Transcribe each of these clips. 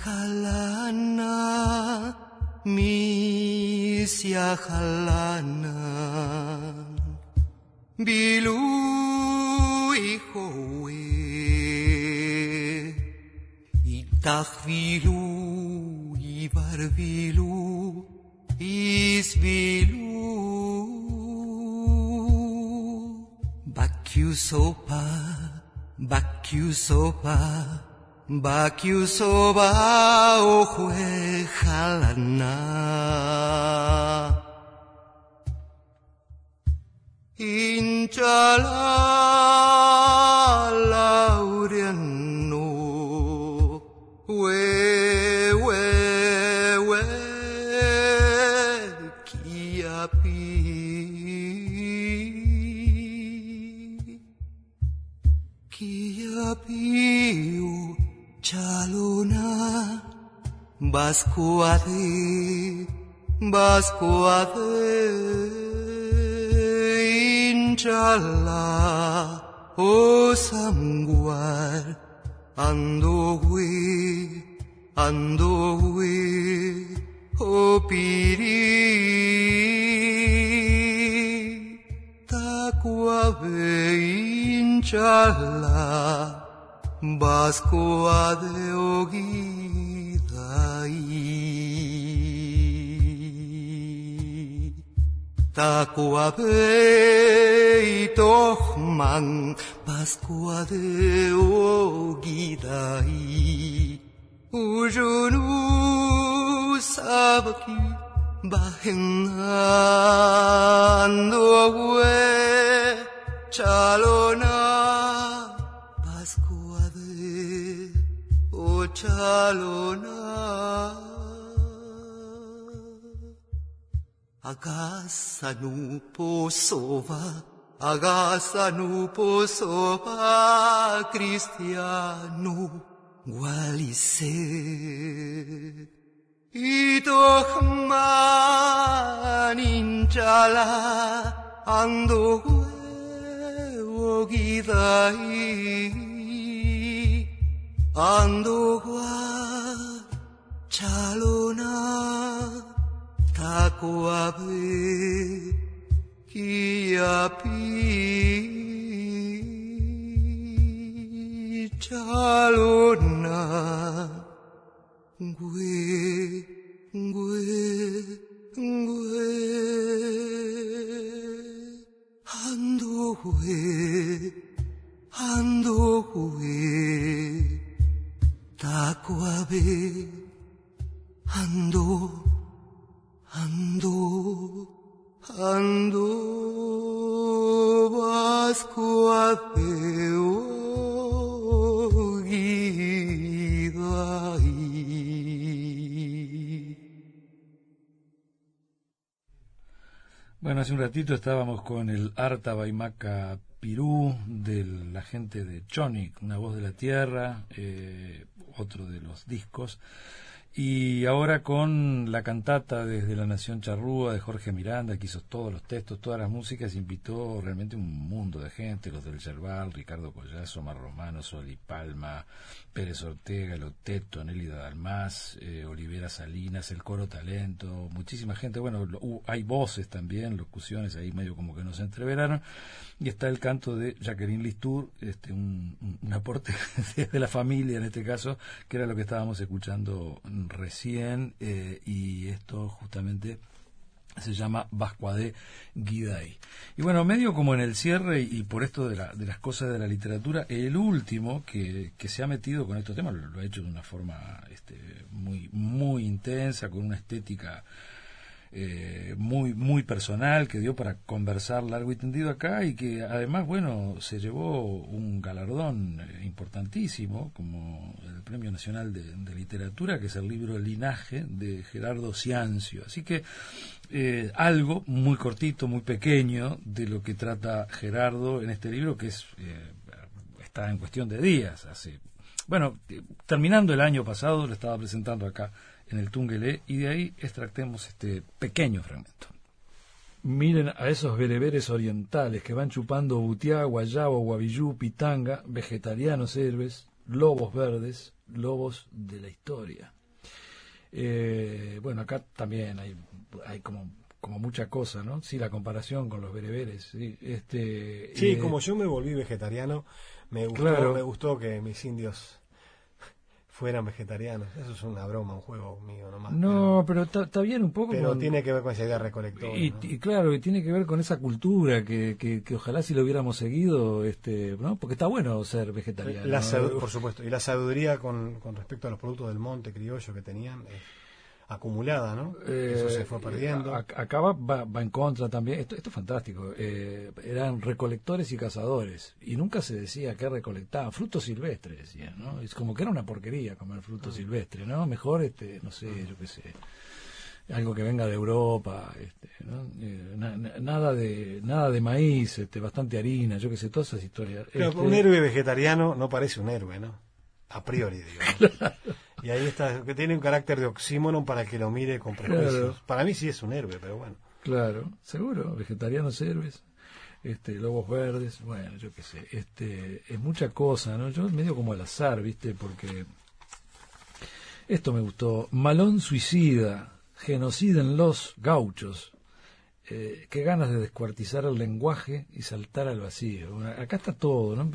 halana, misia halana, bilu ihoe, itach vilu, ibar vilu, isvilu. Bakyu sopa, Bakyu soba ojue halana. Inchala laureano, we, kiapi. Kiapiu chalona, bascuade, inchala, o samguar, andowe, o piri, tacuave, inchala, Bascoa de Ogidai, Tacoa be Tochman, Bascoa de Ogidai, Ujunu Sabaki, Bahenando Chalona. Chalona, Agasanu posova, Cristiano, Gualice, Itochman inchala, ando ogidai. Andogua chalona tacoabe kiapi chalona gue andogue Tacuabe, ando, vascuabe, ogidai. Bueno, hace un ratito estábamos con el Arta Baimaca Pirú de la gente de Chonic, Una Voz de la Tierra, otro de los discos, y ahora con la cantata Desde la Nación Charrúa de Jorge Miranda, que hizo todos los textos, todas las músicas, invitó realmente un mundo de gente, los del Yerbal, Ricardo Collazo, Omar Romano, Soli Palma, Pérez Ortega, Loteto, Nélida Dalmás, Olivera Salinas, el Coro Talento, muchísima gente. Bueno, hay voces también, locuciones ahí medio como que no se entreveraron, y está el canto de Jacqueline Listour, un aporte de la familia en este caso, que era lo que estábamos escuchando recién, y esto justamente se llama Bascuadé Guidai. Y bueno, medio como en el cierre, y por esto de las cosas de la literatura, el último que se ha metido con estos temas lo ha hecho de una forma muy, muy intensa, con una estética muy, muy personal, que dio para conversar largo y tendido acá, y que además, bueno, se llevó un galardón importantísimo, como el Premio Nacional de Literatura, que es el libro Linaje de Gerardo Ciancio. Así que algo muy cortito, muy pequeño de lo que trata Gerardo en este libro, que está en cuestión de días. Terminando el año pasado, lo estaba presentando acá en el Tungelé, y de ahí extractemos este pequeño fragmento. Miren a esos bereberes orientales que van chupando butiá, guayabo, guavillú, pitanga, vegetarianos héroes, Lobos Verdes, Lobos de la Historia. Bueno, acá también hay como mucha cosa, ¿no? Sí, la comparación con los bereberes. Sí, como yo me volví vegetariano, me gustó que mis indios fueran vegetarianos. Eso es una broma, un juego mío nomás. No, pero está bien un poco. Pero tiene que ver con esa idea recolectora. Y claro, y tiene que ver con esa cultura que ojalá si lo hubiéramos seguido, ¿no? Porque está bueno ser vegetariano. Por supuesto. Y la sabiduría con respecto a los productos del monte criollo que tenían, acumulada, ¿no? Eso se fue perdiendo. Acá va en contra también. Esto es fantástico. Eran recolectores y cazadores. Y nunca se decía que recolectaban. Frutos silvestres, decían, ¿no? Es como que era una porquería comer frutos silvestres, ¿no? Mejor, no sé, yo qué sé. Algo que venga de Europa, ¿no? Nada de maíz, bastante harina, yo qué sé, todas esas historias. Claro, un héroe vegetariano no parece un héroe, ¿no? A priori, digo, ¿no? Claro. Y ahí está, que tiene un carácter de oxímoron para el que lo mire con prejuicios. Claro. Para mí sí es un héroe, pero bueno. Claro, seguro, vegetarianos héroes, lobos verdes, bueno, yo qué sé, es mucha cosa, ¿no? Yo medio como al azar, ¿viste? Porque esto me gustó. Malón suicida, genociden los gauchos. Qué ganas de descuartizar el lenguaje y saltar al vacío. Bueno, acá está todo, ¿no?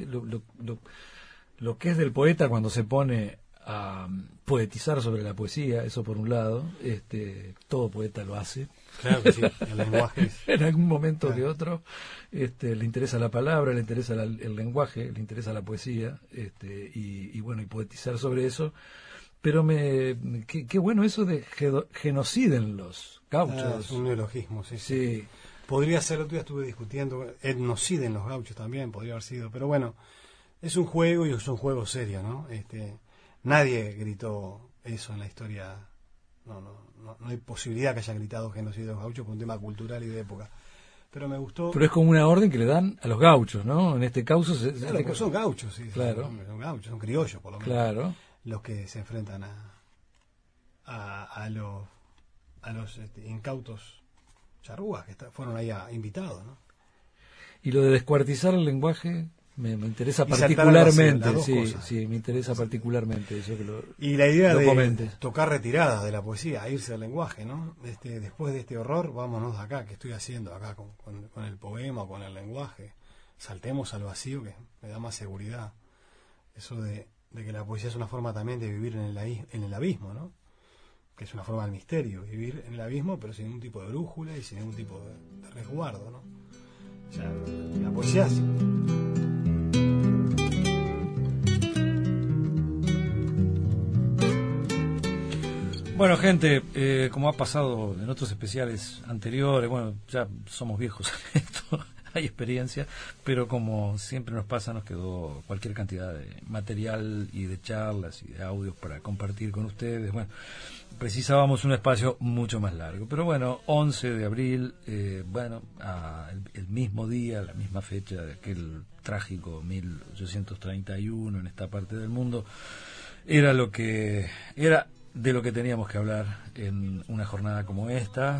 Lo que es del poeta cuando se pone a poetizar sobre la poesía, eso por un lado, todo poeta lo hace. Claro que sí, el lenguaje es... En algún momento que otro, le interesa la palabra, le interesa el lenguaje, le interesa la poesía, y bueno, y poetizar sobre eso. Pero qué bueno eso de genociden los gauchos. Es un neologismo, sí. Podría ser, otro día estuve discutiendo, etnociden los gauchos también, podría haber sido, pero bueno, es un juego y es un juego serio, ¿no? Nadie gritó eso en la historia. No hay posibilidad que haya gritado genocidio de los gauchos por un tema cultural y de época. Pero me gustó. Pero es como una orden que le dan a los gauchos, ¿no? En este caso son gauchos, sí. Claro. Son gauchos, son criollos, por lo menos. Claro. Los que se enfrentan a los incautos charrúas que fueron ahí invitados, ¿no? Y lo de descuartizar el lenguaje me interesa particularmente, sí, me interesa particularmente eso que y la idea de comentes. Tocar retiradas de la poesía, irse del lenguaje, ¿no? Después de este horror, vámonos de acá, que estoy haciendo acá con el poema, con el lenguaje, saltemos al vacío, que me da más seguridad. Eso de que la poesía es una forma también de vivir en el abismo, ¿no? Que es una forma del misterio, vivir en el abismo, pero sin ningún tipo de brújula y sin ningún tipo de resguardo, ¿no? O sea, la poesía es... Bueno, gente, como ha pasado en otros especiales anteriores, bueno, ya somos viejos en esto, hay experiencia, pero como siempre nos pasa, nos quedó cualquier cantidad de material y de charlas y de audios para compartir con ustedes. Bueno, precisábamos un espacio mucho más largo, pero bueno, 11 de abril, el mismo día, la misma fecha de aquel trágico 1831 en esta parte del mundo, era de lo que teníamos que hablar en una jornada como esta.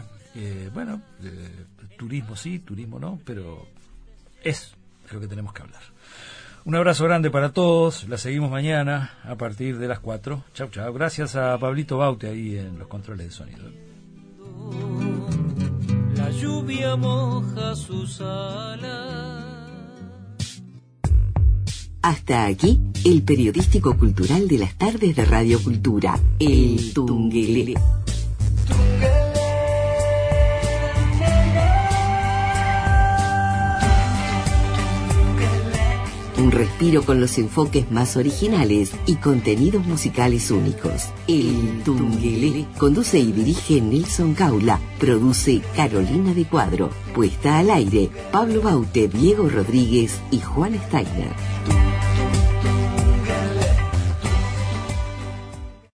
Turismo sí, turismo no, pero es de lo que tenemos que hablar. Un abrazo grande para todos, la seguimos mañana a partir de las 4. Chau, chau. Gracias a Pablito Baute ahí en los controles de sonido. La lluvia moja sus alas. Hasta aquí, el periodístico cultural de las tardes de Radio Cultura, El Tunguelele. Un respiro con los enfoques más originales y contenidos musicales únicos. El Tunguelele. Conduce y dirige Nelson Caula. Produce Carolina de Cuadro. Puesta al aire, Pablo Baute, Diego Rodríguez y Juan Steiner.